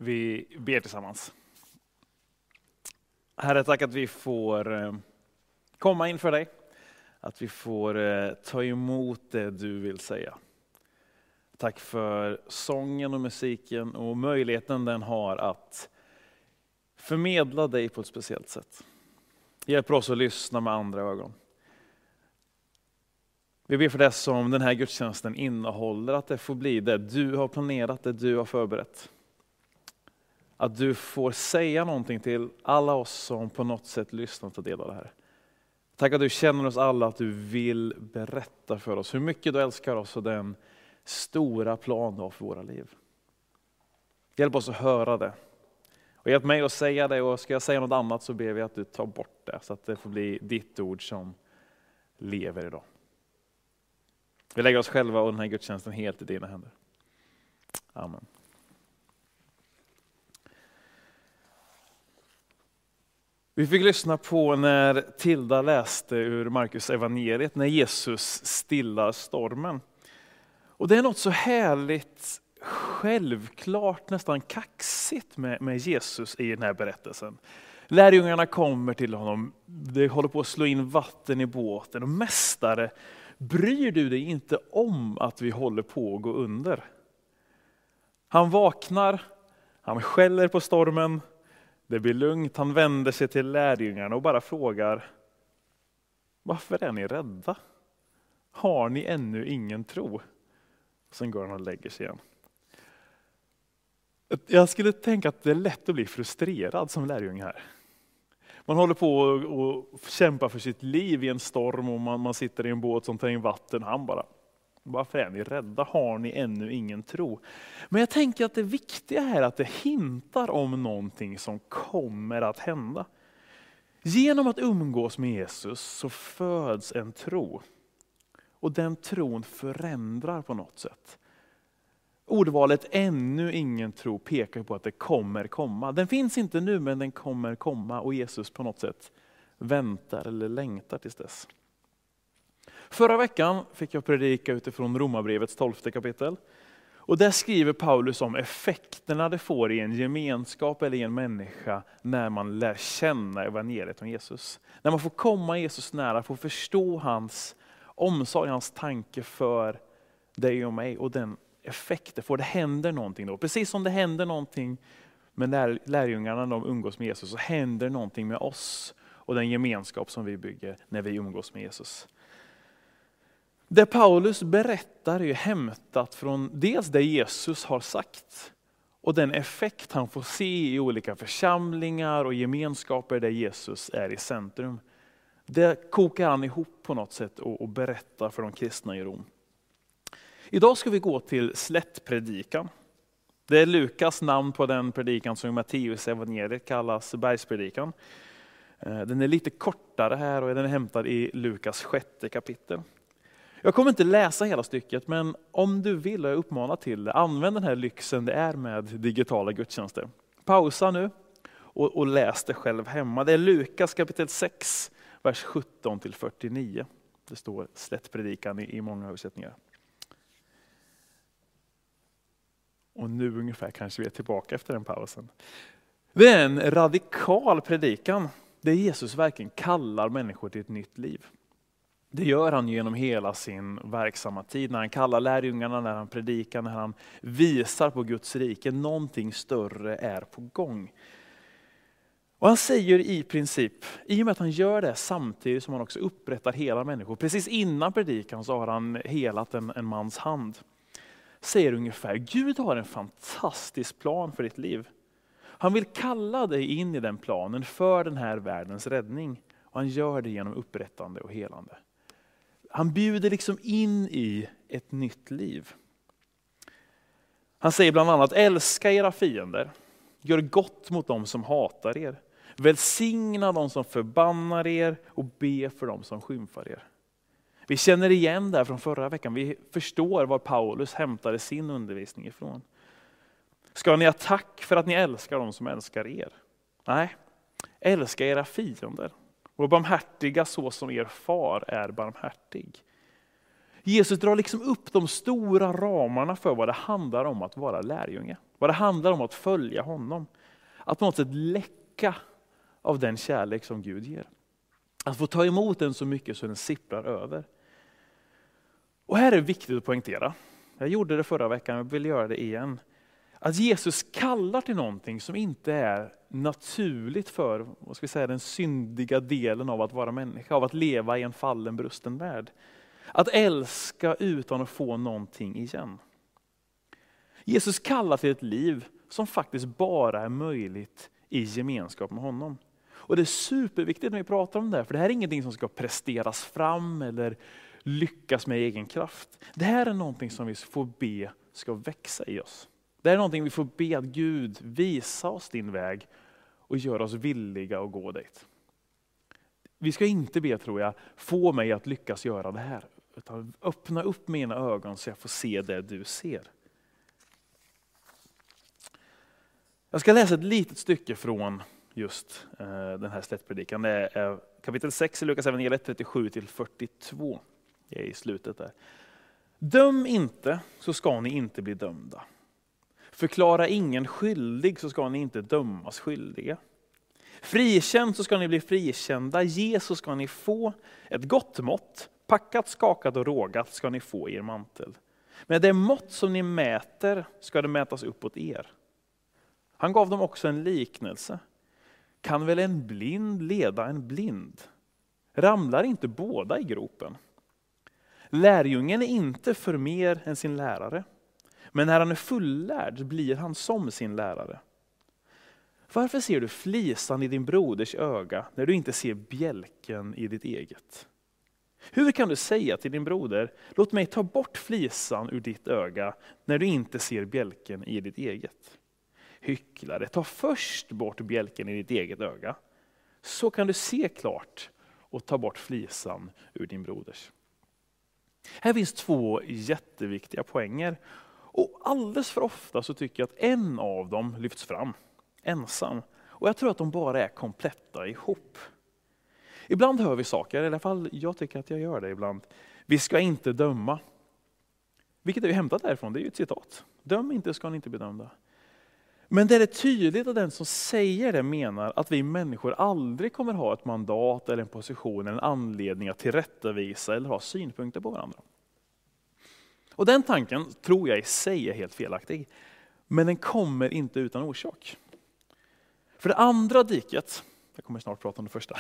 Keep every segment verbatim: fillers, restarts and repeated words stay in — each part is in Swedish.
Vi ber tillsammans. Herre, tack att vi får komma inför dig. Att vi får ta emot det du vill säga. Tack för sången och musiken och möjligheten den har att förmedla dig på ett speciellt sätt. Hjälp oss att lyssna med andra ögon. Vi ber för det som den här gudstjänsten innehåller, att det får bli det du har planerat, det du har förberett. Att du får säga någonting till alla oss som på något sätt lyssnar och tar del av det här. Tack att du känner oss alla, att du vill berätta för oss hur mycket du älskar oss och den stora plan du har för våra liv. Hjälp oss att höra det. Och hjälp mig att säga det, och ska jag säga något annat så ber vi att du tar bort det. Så att det får bli ditt ord som lever idag. Vi lägger oss själva och den här gudstjänsten helt i dina händer. Amen. Vi fick lyssna på när Tilda läste ur Markus evangeliet, när Jesus stillar stormen. Och det är något så härligt, självklart, nästan kaxigt med, med Jesus i den här berättelsen. Lärjungarna kommer till honom, det håller på att slå in vatten i båten. Och mästare, bryr du dig inte om att vi håller på att gå under? Han vaknar, han skäller på stormen. Det blir lugnt, han vänder sig till lärjungarna och bara frågar: varför är ni rädda? Har ni ännu ingen tro? Sen går han och lägger sig igen. Jag skulle tänka att det är lätt att bli frustrerad som lärjung här. Man håller på och kämpar för sitt liv i en storm och man, man sitter i en båt som tar in vatten. Han bara: varför är ni rädda? Har ni ännu ingen tro? Men jag tänker att det viktiga här är att det hintar om någonting som kommer att hända. Genom att umgås med Jesus så föds en tro. Och den tron förändrar på något sätt. Ordvalet ännu ingen tro pekar på att det kommer komma. Den finns inte nu, men den kommer komma. Och Jesus på något sätt väntar eller längtar tills dess. Förra veckan fick jag predika utifrån Romarbrevets tolfte kapitel. Och där skriver Paulus om effekterna det får i en gemenskap eller i en människa när man lär känna evangeliet om Jesus. När man får komma Jesus nära, får förstå hans omsorg, hans tanke för dig och mig. Och den effekten får, det händer någonting då. Precis som det händer någonting med lär, lärjungarna när de umgås med Jesus, så händer någonting med oss och den gemenskap som vi bygger när vi umgås med Jesus. Det Paulus berättar är ju hämtat från dels det Jesus har sagt och den effekt han får se i olika församlingar och gemenskaper där Jesus är i centrum. Det kokar han ihop på något sätt och, och berättar för de kristna i Rom. Idag ska vi gå till slättpredikan. Det är Lukas namn på den predikan som i Matteus evangeliet kallas bergspredikan. Den är lite kortare här och den är hämtad i Lukas sjätte kapitel. Jag kommer inte läsa hela stycket, men om du vill och jag uppmanar till det, använd den här lyxen det är med digitala gudstjänster. Pausa nu och, och läs det själv hemma. Det är Lukas kapitel sex, vers sjutton till fyrtionio. Det står slättpredikan i, i många översättningar. Och nu ungefär kanske vi är tillbaka efter den pausen. Det är en radikal predikan där Jesus verkligen kallar människor till ett nytt liv. Det gör han genom hela sin verksamma tid. När han kallar lärjungarna, när han predikar, när han visar på Guds rike. Någonting större är på gång. Och han säger i princip, i och med att han gör det samtidigt som han också upprättar hela människor. Precis innan predikan så har han helat en, en mans hand. Säger ungefär: Gud har en fantastisk plan för ditt liv. Han vill kalla dig in i den planen för den här världens räddning. Och han gör det genom upprättande och helande. Han bjuder liksom in i ett nytt liv. Han säger bland annat: älska era fiender. Gör gott mot dem som hatar er. Välsigna dem som förbannar er och be för dem som skymfar er. Vi känner igen det här från förra veckan. Vi förstår var Paulus hämtade sin undervisning ifrån. Ska ni ha tack för att ni älskar dem som älskar er? Nej, älska era fiender. Och barmhärtiga så som er far är barmhärtig. Jesus drar liksom upp de stora ramarna för vad det handlar om att vara lärjunge. Vad det handlar om att följa honom. Att på något sätt läcka av den kärlek som Gud ger. Att få ta emot den så mycket så den sipprar över. Och här är det viktigt att poängtera. Jag gjorde det förra veckan, jag vill göra det igen. Att Jesus kallar till någonting som inte är naturligt för, vad ska vi säga, den syndiga delen av att vara människa, av att leva i en fallen, brusten värld. Att älska utan att få någonting igen. Jesus kallar till ett liv som faktiskt bara är möjligt i gemenskap med honom. Och det är superviktigt när vi pratar om det här, för det här är ingenting som ska presteras fram eller lyckas med egen kraft. Det här är någonting som vi får be ska växa i oss. Det är någonting vi får be att Gud visa oss din väg och göra oss villiga att gå dit. Vi ska inte be, tror jag, få mig att lyckas göra det här. Utan öppna upp mina ögon så jag får se det du ser. Jag ska läsa ett litet stycke från just eh, den här slättpredikan. Det är kapitel sex i Lukas evangeliet trettiosju till fyrtiotvå. Det är i slutet där. Döm inte, så ska ni inte bli dömda. Förklara ingen skyldig, så ska ni inte dömas skyldiga. Frikänd, så ska ni bli frikända. Ge, så ska ni få. Ett gott mått, packat, skakat och rågat, ska ni få i er mantel. Men det mått som ni mäter ska det mätas uppåt er. Han gav dem också en liknelse. Kan väl en blind leda en blind? Ramlar inte båda i gropen? Lärjungen är inte för mer än sin lärare. Men när han är fullärd blir han som sin lärare. Varför ser du flisan i din broders öga när du inte ser bjälken i ditt eget? Hur kan du säga till din broder, låt mig ta bort flisan ur ditt öga när du inte ser bjälken i ditt eget? Hycklare, ta först bort bjälken i ditt eget öga. Så kan du se klart och ta bort flisan ur din broders. Här finns två jätteviktiga poänger. Och alldeles för ofta så tycker jag att en av dem lyfts fram ensam. Och jag tror att de bara är kompletta ihop. Ibland hör vi saker, i alla fall jag tycker att jag gör det ibland. Vi ska inte döma. Vilket är ju hämtat därifrån, det är ju ett citat. Döm inte, ska ni inte bli dömda. Men det är tydligt att den som säger det menar att vi människor aldrig kommer ha ett mandat eller en position eller en anledning att tillrättavisa eller ha synpunkter på varandra. Och den tanken tror jag i sig är helt felaktig. Men den kommer inte utan orsak. För det andra diket, jag kommer snart prata om det första,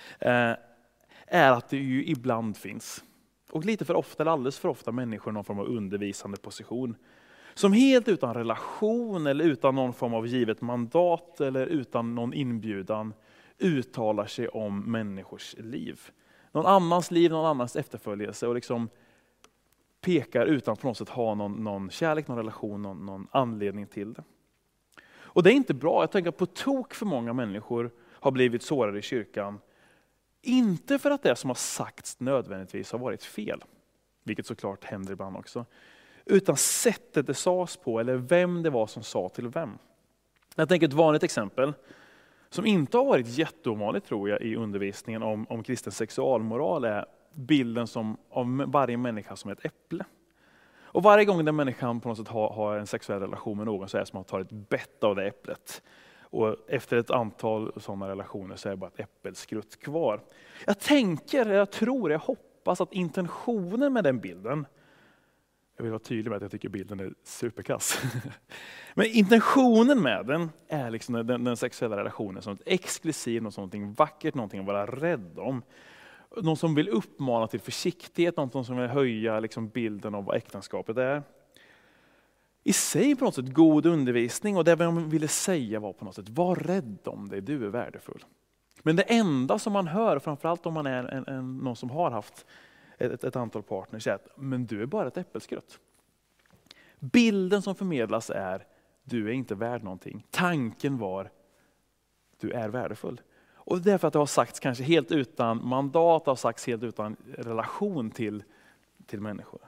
är att det ju ibland finns, och lite för ofta eller alldeles för ofta, människor i någon form av undervisande position. Som helt utan relation eller utan någon form av givet mandat eller utan någon inbjudan uttalar sig om människors liv. Någon annans liv, någon annans efterföljelse och liksom pekar utan på något sätt ha någon, någon kärlek, någon relation, någon, någon anledning till det. Och det är inte bra. Jag tänker på tok för många människor har blivit sårade i kyrkan. Inte för att det som har sagts nödvändigtvis har varit fel. Vilket såklart händer ibland också. Utan sättet det sades på eller vem det var som sa till vem. Jag tänker ett vanligt exempel som inte har varit jätteovanligt tror jag i undervisningen om, om kristen sexualmoral är bilden som, av varje människa som ett äpple. Och varje gång den människan på något sätt har, har en sexuell relation med någon så är det som att ta ett bett av det äpplet. Och efter ett antal sådana relationer så är det bara ett äppelskrutt kvar. Jag tänker, jag tror, jag hoppas att intentionen med den bilden, jag vill vara tydlig med att jag tycker bilden är superkass. Men intentionen med den är liksom den, den sexuella relationen som ett exklusivt, något någonting vackert, någonting att vara rädd om. Någon som vill uppmana till försiktighet, någon som vill höja liksom bilden av vad äktenskapet är. I sig på något sätt god undervisning och det man ville säga var på något sätt, var rädd om dig, du är värdefull. Men det enda som man hör, framförallt om man är en, en, någon som har haft ett, ett antal partners, är att men du är bara ett äppelskrutt. Bilden som förmedlas är, du är inte värd någonting. Tanken var, du är värdefull. Och det är för att det har sagts kanske helt utan mandat, har sagts helt utan relation till, till människor.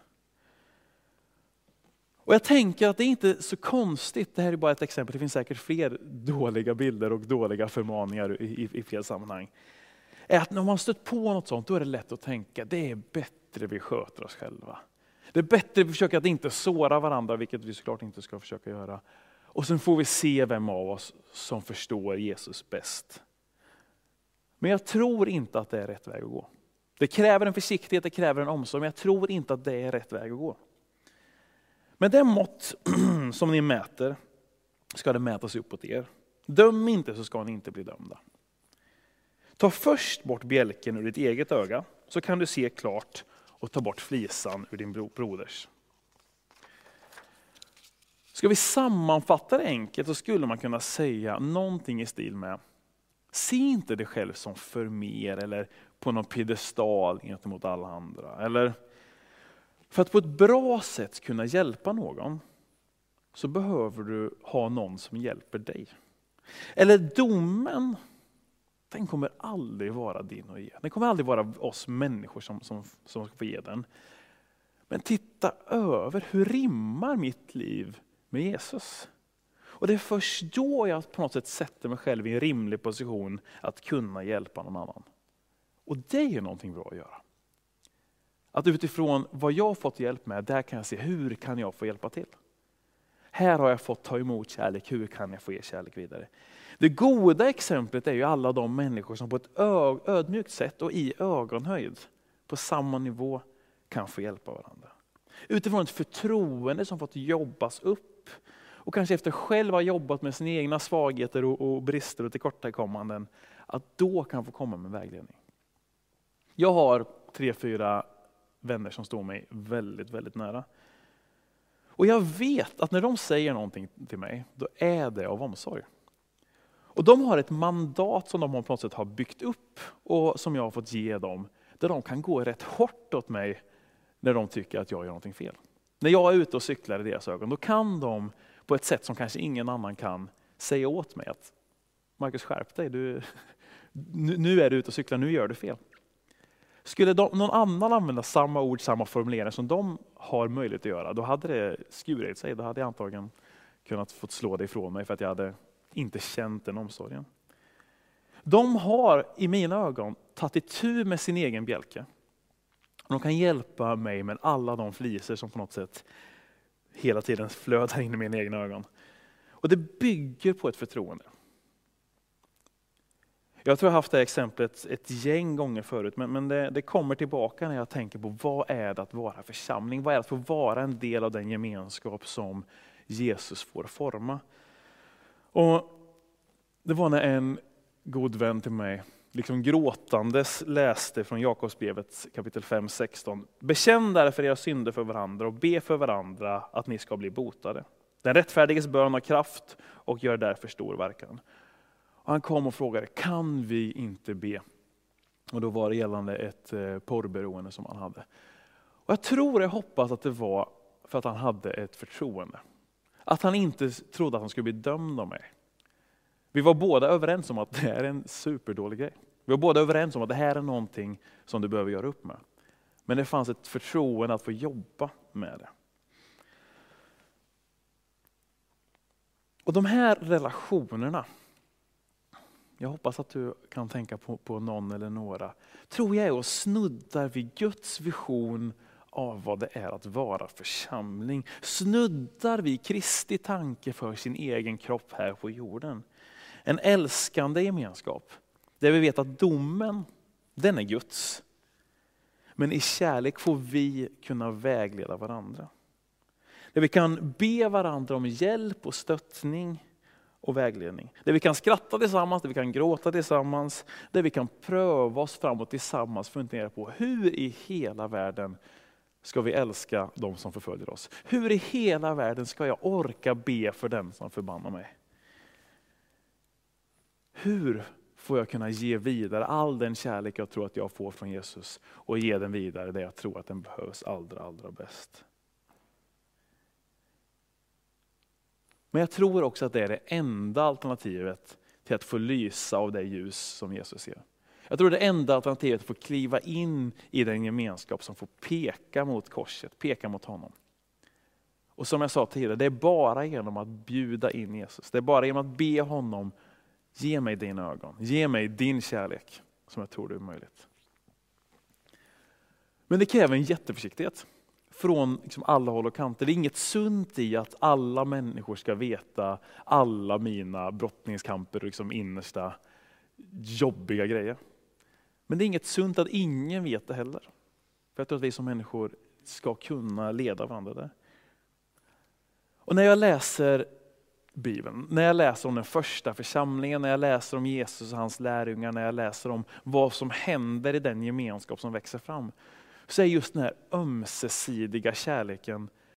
Och jag tänker att det är inte så konstigt, det här är bara ett exempel, det finns säkert fler dåliga bilder och dåliga förmaningar i, i, i fler sammanhang. Är att när man stött på något sånt, då är det lätt att tänka, det är bättre vi sköter oss själva. Det är bättre vi försöker att inte såra varandra, vilket vi såklart inte ska försöka göra. Och sen får vi se vem av oss som förstår Jesus bäst. Men jag tror inte att det är rätt väg att gå. Det kräver en försiktighet, det kräver en omsorg, men jag tror inte att det är rätt väg att gå. Men det mått som ni mäter ska det mätas uppåt er. Döm inte så ska ni inte bli dömda. Ta först bort bjälken ur ditt eget öga så kan du se klart och ta bort flisan ur din broders. Ska vi sammanfatta det enkelt så skulle man kunna säga någonting i stil med: se inte dig själv som för mer eller på någon piedestal gentemot alla andra. Eller för att på ett bra sätt kunna hjälpa någon så behöver du ha någon som hjälper dig. Eller domen, den kommer aldrig vara din att ge. Den kommer aldrig vara oss människor som, som, som ska få ge den. Men titta över, hur rimmar mitt liv med Jesus? Och det är först då jag på något sätt sätter mig själv i en rimlig position att kunna hjälpa någon annan. Och det är någonting bra att göra. Att utifrån vad jag har fått hjälp med, där kan jag se hur kan jag få hjälpa till. Här har jag fått ta emot kärlek, hur kan jag få ge kärlek vidare? Det goda exemplet är ju alla de människor som på ett ödmjukt sätt och i ögonhöjd på samma nivå kan få hjälpa varandra. Utifrån ett förtroende som fått jobbas upp och kanske efter själv ha jobbat med sina egna svagheter och, och brister och tillkortakommanden, att då kan få komma med vägledning. Jag har tre, fyra vänner som står mig väldigt, väldigt nära. Och jag vet att när de säger någonting till mig, då är det av omsorg. Och de har ett mandat som de på något sätt har byggt upp och som jag har fått ge dem, där de kan gå rätt hårt åt mig när de tycker att jag gör någonting fel. När jag är ute och cyklar i deras ögon, då kan de på ett sätt som kanske ingen annan kan säga åt mig att Marcus, skärp dig, du, nu är du ute och cyklar, nu gör du fel. Skulle de, någon annan använda samma ord, samma formuleringar som de har möjlighet att göra, då hade det skurit sig. Då hade jag antagligen kunnat få slå det ifrån mig för att jag hade inte känt den omsorgen. De har i mina ögon tagit itu med sin egen bjälke. De kan hjälpa mig med alla de fliser som på något sätt hela tiden flödar in i mina egna ögon. Och det bygger på ett förtroende. Jag tror jag har haft det här exemplet ett gäng gånger förut, men, men det, det kommer tillbaka när jag tänker på vad är det att vara församling? Vad är det att få vara en del av den gemenskap som Jesus får forma? Och det var när en god vän till mig liksom gråtandes läste från Jakobsbrevet kapitel fem sexton. Bekänn därför era synder för varandra och be för varandra att ni ska bli botade. Den rättfärdiges bön har kraft och gör därför stor verkan. Och han kom och frågade, kan vi inte be? Och då var det gällande ett porrberoende som han hade. Och jag tror, jag hoppas att det var för att han hade ett förtroende. Att han inte trodde att han skulle bli dömd av mig. Vi var båda överens om att det är en superdålig grej. Vi var båda överens om att det här är någonting som du behöver göra upp med. Men det fanns ett förtroende att få jobba med det. Och de här relationerna, jag hoppas att du kan tänka på, på någon eller några, tror jag är och snuddar vid Guds vision av vad det är att vara församling. Snuddar vid Kristi tanke för sin egen kropp här på jorden. En älskande gemenskap, där vi vet att domen, den är Guds. Men i kärlek får vi kunna vägleda varandra. Där vi kan be varandra om hjälp och stöttning och vägledning. Där vi kan skratta tillsammans, där vi kan gråta tillsammans. Där vi kan pröva oss framåt tillsammans, fundera på hur i hela världen ska vi älska de som förföljer oss. Hur i hela världen ska jag orka be för den som förbannar mig? Hur får jag kunna ge vidare all den kärlek jag tror att jag får från Jesus och ge den vidare där jag tror att den behövs allra, allra bäst? Men jag tror också att det är det enda alternativet till att få lysa av det ljus som Jesus ger. Jag tror det är det enda alternativet att få kliva in i den gemenskap som får peka mot korset, peka mot honom. Och som jag sa tidigare, det är bara genom att bjuda in Jesus. Det är bara genom att be honom, ge mig dina ögon, ge mig din kärlek, som jag tror det är möjligt. Men det kräver en jätteförsiktighet. från liksom alla håll och kanter. Det är inget sunt i att alla människor ska veta alla mina brottningskamper och liksom innersta jobbiga grejer. Men det är inget sunt att ingen vet det heller. För jag tror att vi som människor ska kunna leda varandra där. Och när jag läser Bibeln, när jag läser om den första församlingen, när jag läser om Jesus och hans lärjungar, när jag läser om vad som händer i den gemenskap som växer fram, så är just den här ömsesidiga kärleken